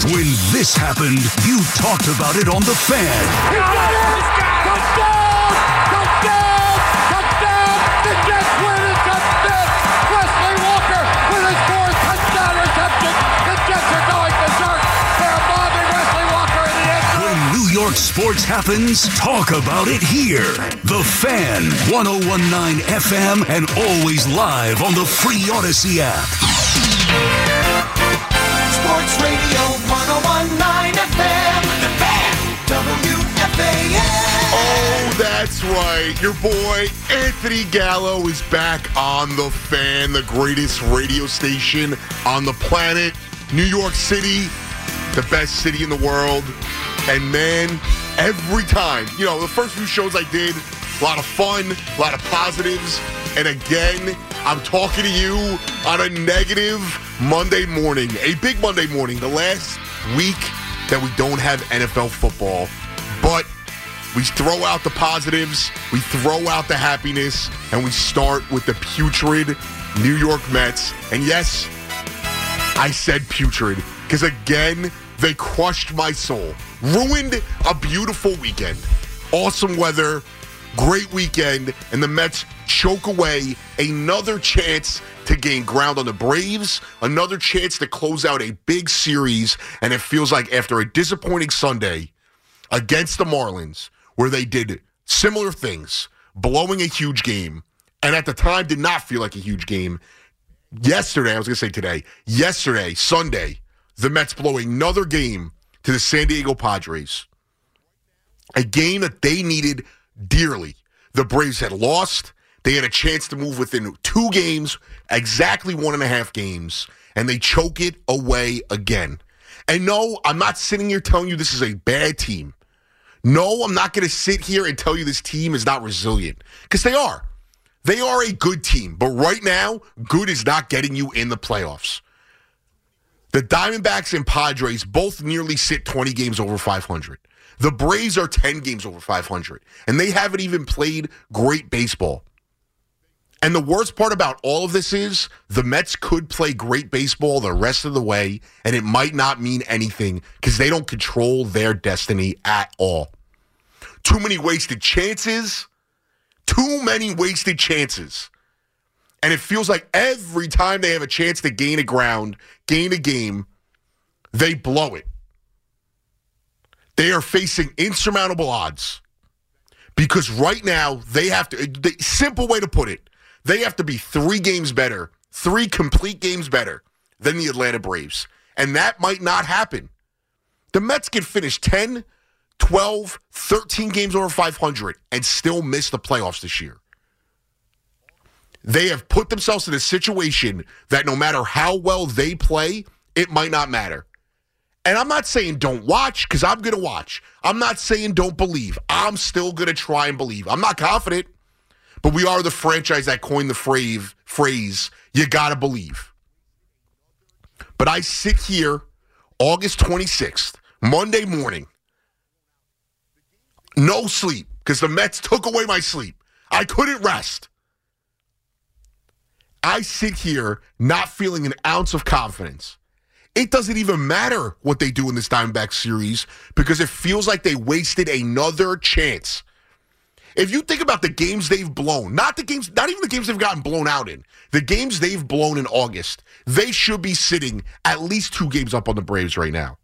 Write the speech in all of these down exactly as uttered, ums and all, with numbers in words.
When this happened, you talked about it on The Fan. He got it! Touchdown! Touchdown! Touchdown! The Jets win it! Touchdown! Wesley Walker with his fourth touchdown reception. The Jets are going berserk. They're bombing Wesley Walker in the end zone. When New York sports happens, talk about it here. The Fan, one oh one point nine F M, and always live on the free Odyssey app. Sports Radio one oh one point nine F M, The Fan, W F A N. Oh, that's right. Your boy Anthony Gallo is back on The Fan, the greatest radio station on the planet. New York City, the best city in the world. And man, every time, you know, the first few shows I did, a lot of fun, a lot of positives. And again, I'm talking to you on a negative Monday morning, a big Monday morning, the last week that we don't have N F L football. But we throw out the positives, we throw out the happiness, and we start with the putrid New York Mets. And yes, I said putrid, because again, they crushed my soul. Ruined a beautiful weekend. Awesome weather, great weekend, and the Mets choke away another chance to gain ground on the Braves, another chance to close out a big series, and it feels like after a disappointing Sunday against the Marlins, where they did similar things, blowing a huge game, and at the time did not feel like a huge game. Yesterday, I was going to say today, yesterday, Sunday, the Mets blow another game to the San Diego Padres, a game that they needed dearly. The Braves had lost. They had a chance to move within two games, exactly one and a half games, and they choke it away again. And no, I'm not sitting here telling you this is a bad team. No, I'm not going to sit here and tell you this team is not resilient, because they are. They are a good team, but right now, good is not getting you in the playoffs. The Diamondbacks and Padres both nearly sit twenty games over five hundred. The Braves are ten games over five hundred, and they haven't even played great baseball. And the worst part about all of this is the Mets could play great baseball the rest of the way, and it might not mean anything because they don't control their destiny at all. Too many wasted chances. Too many wasted chances. And it feels like every time they have a chance to gain a ground, gain a game, they blow it. They are facing insurmountable odds because right now they have to, the simple way to put it, they have to be three games better, three complete games better than the Atlanta Braves. And that might not happen. The Mets can finish ten, twelve, thirteen games over five hundred and still miss the playoffs this year. They have put themselves in a situation that no matter how well they play, it might not matter. And I'm not saying don't watch, because I'm going to watch. I'm not saying don't believe. I'm still going to try and believe. I'm not confident, but we are the franchise that coined the phrase, phrase you got to believe. But I sit here August twenty-sixth, Monday morning, no sleep, because the Mets took away my sleep. I couldn't rest. I sit here not feeling an ounce of confidence. It doesn't even matter what they do in this Diamondback series because it feels like they wasted another chance. If you think about the games they've blown, not the games, not even the games they've gotten blown out in, the games they've blown in August, they should be sitting at least two games up on the Braves right now.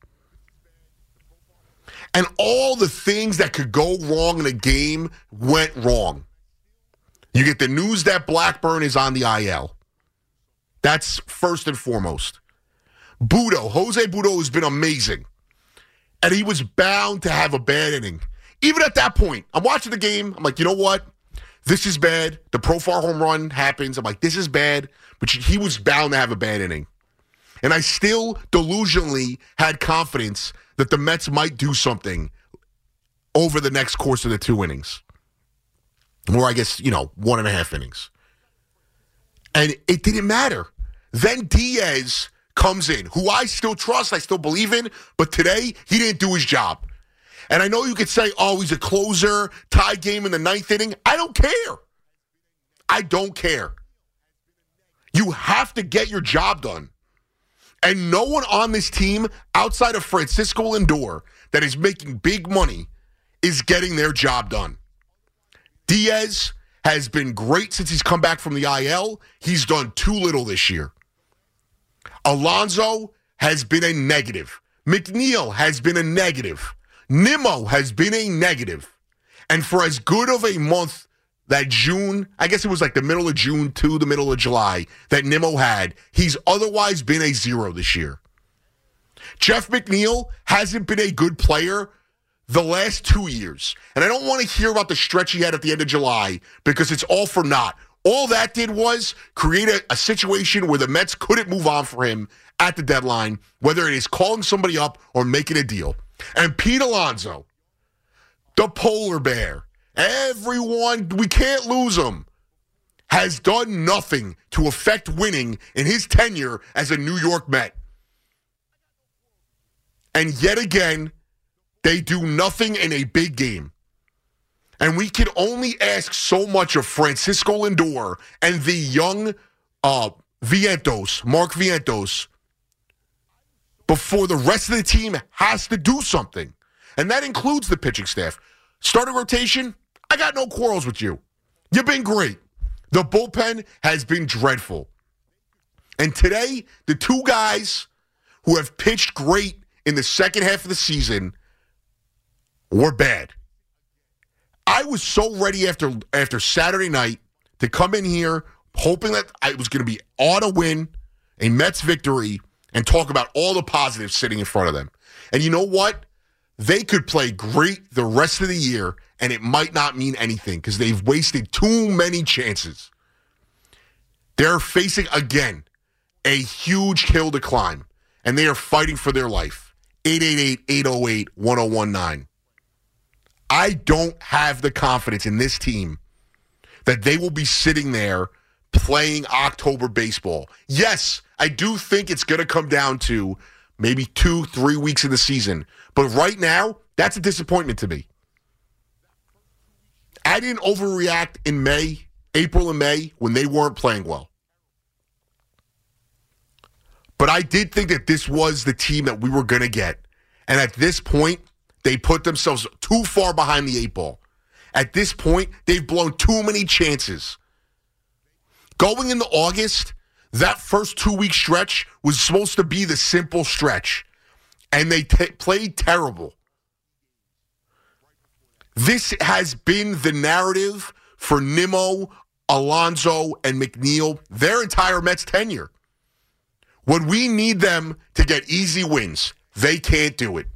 And all the things that could go wrong in a game went wrong. You get the news that Blackburn is on the I L. That's first and foremost. Budo, Jose Budo has been amazing. And he was bound to have a bad inning. Even at that point, I'm watching the game. I'm like, you know what? This is bad. The Profar home run happens. I'm like, this is bad. But he was bound to have a bad inning. And I still delusionally had confidence that the Mets might do something over the next course of the two innings. Or I guess, you know, one and a half innings. And it didn't matter. Then Diaz comes in, who I still trust, I still believe in, but today he didn't do his job. And I know you could say, oh, he's a closer, tie game in the ninth inning. I don't care. I don't care. You have to get your job done. And no one on this team outside of Francisco Lindor that is making big money is getting their job done. Diaz has been great since he's come back from the I L. He's done too little this year. Alonso has been a negative. McNeil has been a negative. Nimmo has been a negative. And for as good of a month that June, I guess it was like the middle of June to the middle of July, that Nimmo had, he's otherwise been a zero this year. Jeff McNeil hasn't been a good player the last two years. And I don't want to hear about the stretch he had at the end of July because it's all for naught. All that did was create a, a situation where the Mets couldn't move on for him at the deadline, whether it is calling somebody up or making a deal. And Pete Alonso, the polar bear, everyone, we can't lose him, has done nothing to affect winning in his tenure as a New York Met. And yet again, they do nothing in a big game. And we can only ask so much of Francisco Lindor and the young uh, Vientos, Mark Vientos, before the rest of the team has to do something. And that includes the pitching staff. Starting rotation, I got no quarrels with you. You've been great. The bullpen has been dreadful. And today, the two guys who have pitched great in the second half of the season were bad. I was so ready after after Saturday night to come in here hoping that I was going to be on a win, a Mets victory, and talk about all the positives sitting in front of them. And you know what? They could play great the rest of the year, and it might not mean anything because they've wasted too many chances. They're facing, again, a huge hill to climb, and they are fighting for their life. eight eight eight, eight oh eight, one oh one nine. I don't have the confidence in this team that they will be sitting there playing October baseball. Yes, I do think it's going to come down to maybe two, three weeks of the season. But right now, that's a disappointment to me. I didn't overreact in May, April and May, when they weren't playing well. But I did think that this was the team that we were going to get. And at this point, they put themselves too far behind the eight ball. At this point, they've blown too many chances. Going into August, that first two-week stretch was supposed to be the simple stretch, and they t- played terrible. This has been the narrative for Nimmo, Alonso, and McNeil their entire Mets tenure. When we need them to get easy wins, they can't do it.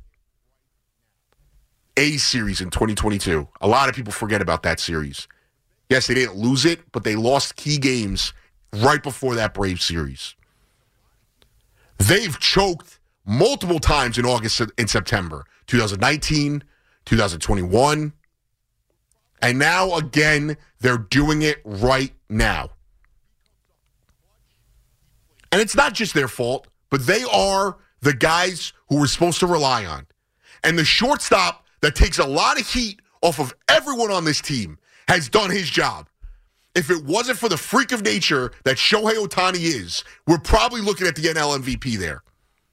A series in twenty twenty-two. A lot of people forget about that series. Yes, they didn't lose it, but they lost key games right before that Braves series. They've choked multiple times in August and September. twenty nineteen, twenty twenty-one. And now, again, they're doing it right now. And it's not just their fault, but they are the guys who we're supposed to rely on. And the shortstop that takes a lot of heat off of everyone on this team has done his job. If it wasn't for the freak of nature that Shohei Ohtani is, we're probably looking at the N L M V P there.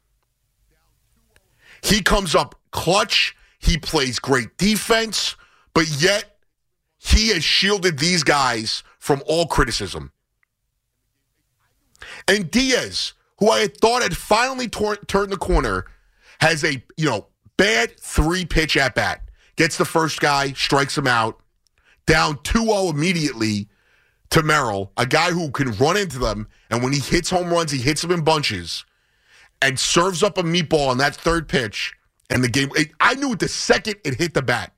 He comes up clutch. He plays great defense, but yet he has shielded these guys from all criticism. And Diaz, who I had thought had finally tor- turned the corner, has a, you know, bad three-pitch at-bat. Gets the first guy, strikes him out. Down two oh immediately to Merrill, a guy who can run into them, and when he hits home runs, he hits them in bunches, and serves up a meatball on that third pitch, and the game, it, I knew it the second it hit the bat.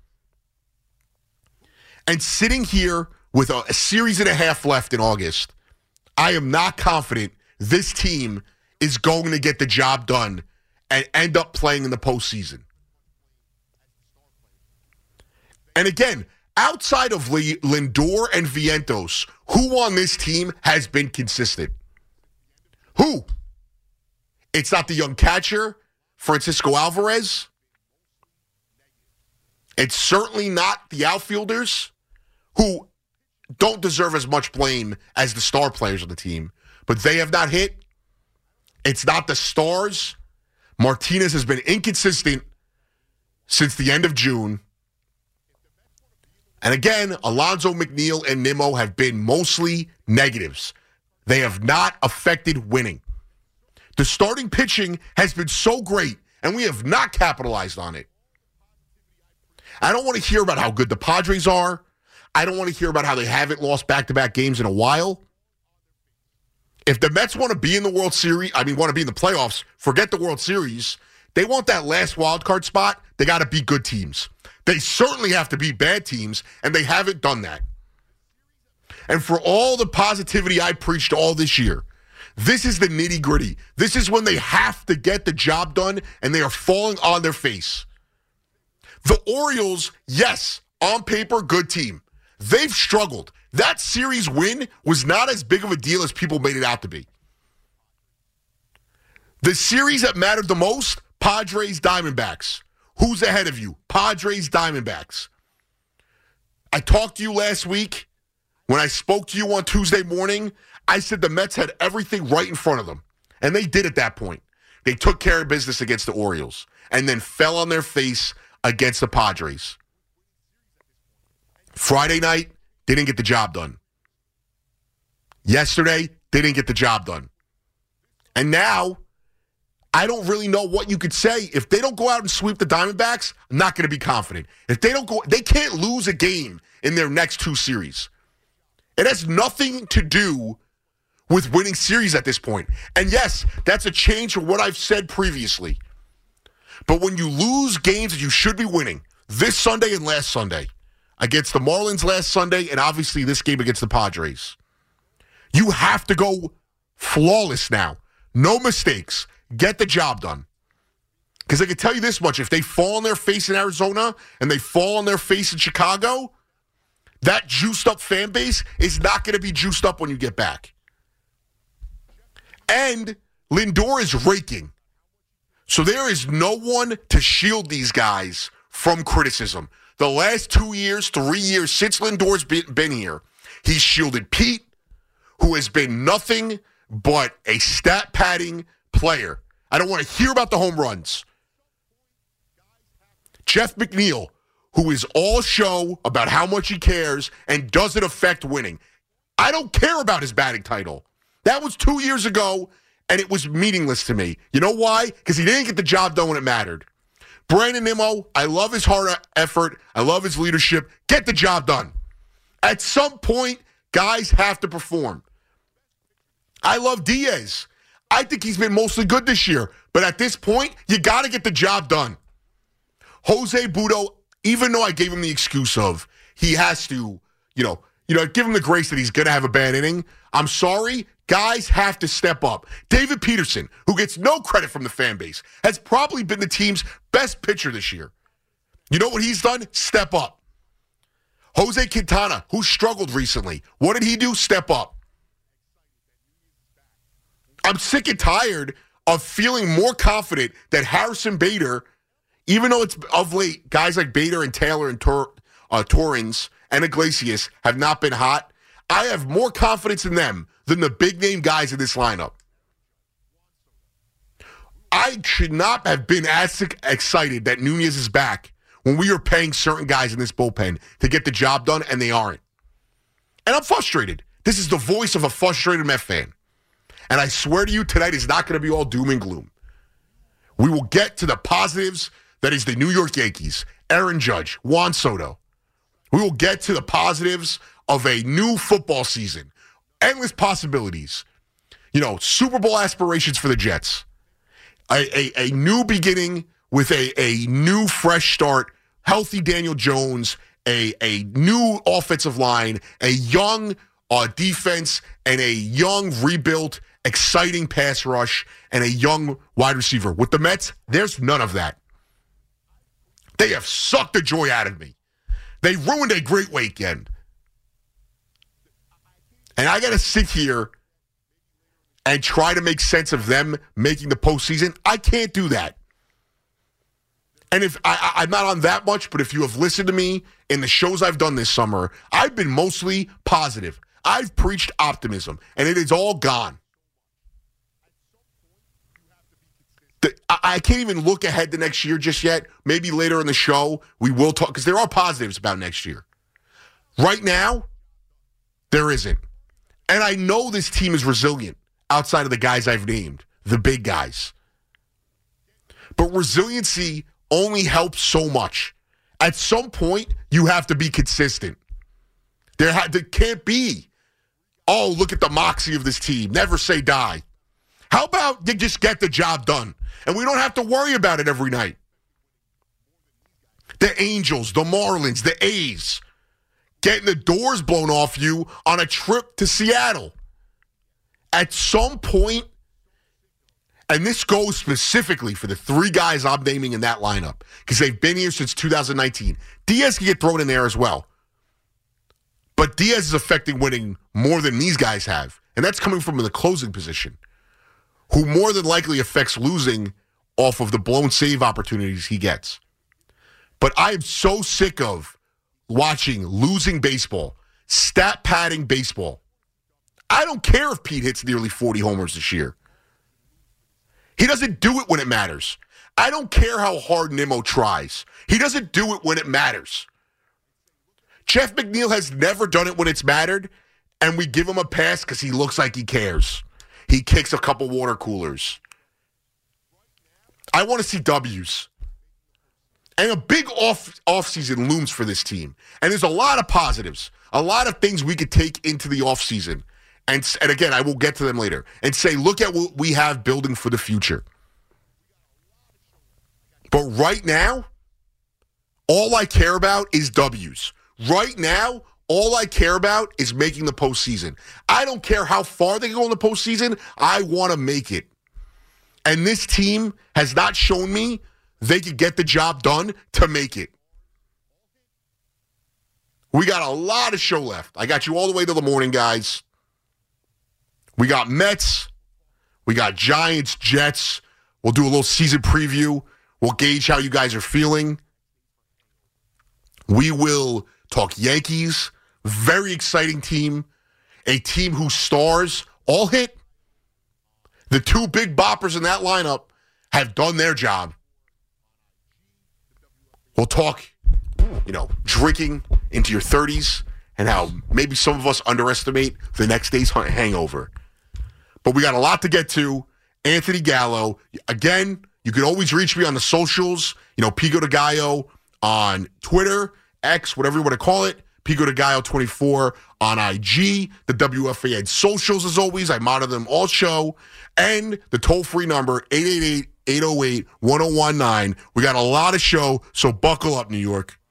And sitting here with a, a series and a half left in August, I am not confident this team is going to get the job done and end up playing in the postseason. And again, outside of Lindor and Vientos, who on this team has been consistent? Who? It's not the young catcher, Francisco Alvarez. It's certainly not the outfielders, who don't deserve as much blame as the star players of the team, but they have not hit. It's not the stars. Martinez has been inconsistent since the end of June. And again, Alonzo McNeil and Nimmo have been mostly negatives. They have not affected winning. The starting pitching has been so great, and we have not capitalized on it. I don't want to hear about how good the Padres are. I don't want to hear about how they haven't lost back-to-back games in a while. If the Mets want to be in the World Series, I mean, want to be in the playoffs, forget the World Series. They want that last wild card spot. They got to beat good teams. They certainly have to beat bad teams, and they haven't done that. And for all the positivity I preached all this year, this is the nitty-gritty. This is when they have to get the job done, and they are falling on their face. The Orioles, yes, on paper, good team. They've struggled. That series win was not as big of a deal as people made it out to be. The series that mattered the most, Padres, Diamondbacks. Who's ahead of you? Padres, Diamondbacks. I talked to you last week. When I spoke to you on Tuesday morning, I said the Mets had everything right in front of them. And they did at that point. They took care of business against the Orioles and then fell on their face against the Padres. Friday night, didn't get the job done. Yesterday, didn't get the job done. And now, I don't really know what you could say. If they don't go out and sweep the Diamondbacks, I'm not going to be confident. If they don't go, they can't lose a game in their next two series. It has nothing to do with winning series at this point. And yes, that's a change from what I've said previously. But when you lose games that you should be winning, this Sunday and last Sunday, against the Marlins last Sunday, and obviously this game against the Padres, you have to go flawless now. No mistakes. Get the job done. Because I can tell you this much, if they fall on their face in Arizona and they fall on their face in Chicago, that juiced up fan base is not going to be juiced up when you get back. And Lindor is raking. So there is no one to shield these guys from criticism. The last two years, three years since Lindor's been, been here, he's shielded Pete, who has been nothing but a stat-padding player. I don't want to hear about the home runs. Jeff McNeil, who is all show about how much he cares and doesn't affect winning. I don't care about his batting title. That was two years ago, and it was meaningless to me. You know why? Because he didn't get the job done when it mattered. Brandon Nimmo, I love his hard effort. I love his leadership. Get the job done. At some point, guys have to perform. I love Diaz. I think he's been mostly good this year. But at this point, you got to get the job done. Jose Butto, even though I gave him the excuse of he has to, you know, you know, give him the grace that he's going to have a bad inning. I'm sorry. Guys have to step up. David Peterson, who gets no credit from the fan base, has probably been the team's best pitcher this year. You know what he's done? Step up. Jose Quintana, who struggled recently, what did he do? Step up. I'm sick and tired of feeling more confident that Harrison Bader, even though it's of late, guys like Bader and Taylor and Tor- uh, Torrens and Iglesias have not been hot. I have more confidence in them than the big-name guys in this lineup. I should not have been as excited that Nunez is back when we are paying certain guys in this bullpen to get the job done, and they aren't. And I'm frustrated. This is the voice of a frustrated Met fan. And I swear to you, tonight is not going to be all doom and gloom. We will get to the positives that is the New York Yankees, Aaron Judge, Juan Soto. We will get to the positives of a new football season. Endless possibilities. You know, Super Bowl aspirations for the Jets. A, a, a new beginning with a, a new fresh start. Healthy Daniel Jones. A, a new offensive line. A young uh, defense. And a young, rebuilt, exciting pass rush. And a young wide receiver. With the Mets, there's none of that. They have sucked the joy out of me. They ruined a great weekend. And I got to sit here and try to make sense of them making the postseason. I can't do that. And if I, I'm not on that much, but if you have listened to me in the shows I've done this summer, I've been mostly positive. I've preached optimism, and it is all gone. The, I, I can't even look ahead to next year just yet. Maybe later in the show we will talk, because there are positives about next year. Right now, there isn't. And I know this team is resilient outside of the guys I've named, the big guys. But resiliency only helps so much. At some point, you have to be consistent. There, ha- there can't be, oh, look at the moxie of this team. Never say die. How about you just get the job done? And we don't have to worry about it every night. The Angels, the Marlins, the A's, getting the doors blown off you on a trip to Seattle. At some point, and this goes specifically for the three guys I'm naming in that lineup, because they've been here since two thousand nineteen. Diaz can get thrown in there as well. But Diaz is affecting winning more than these guys have. And that's coming from the closing position, who more than likely affects losing off of the blown save opportunities he gets. But I am so sick of watching losing baseball, stat padding baseball. I don't care if Pete hits nearly forty homers this year. He doesn't do it when it matters. I don't care how hard Nimmo tries. He doesn't do it when it matters. Jeff McNeil has never done it when it's mattered, and we give him a pass because he looks like he cares. He kicks a couple water coolers. I want to see W's. And a big off offseason looms for this team. And there's a lot of positives, a lot of things we could take into the offseason. And, and again, I will get to them later. And say, look at what we have building for the future. But right now, all I care about is W's. Right now, all I care about is making the postseason. I don't care how far they go in the postseason. I want to make it. And this team has not shown me they could get the job done to make it. We got a lot of show left. I got you all the way to the morning, guys. We got Mets. We got Giants, Jets. We'll do a little season preview. We'll gauge how you guys are feeling. We will talk Yankees. Very exciting team. A team whose stars all hit. The two big boppers in that lineup have done their job. We'll talk, you know, drinking into your thirties and how maybe some of us underestimate the next day's hangover. But we got a lot to get to. Anthony Gallo. Again, you can always reach me on the socials. You know, Pico de Gallo on Twitter, X, whatever you want to call it. Pico de Gallo twenty-four on I G. The W F A N socials, as always. I monitor them all show. And the toll-free number, eight eight eight, eight oh eight, one oh one nine. We got a lot of show, so buckle up, New York.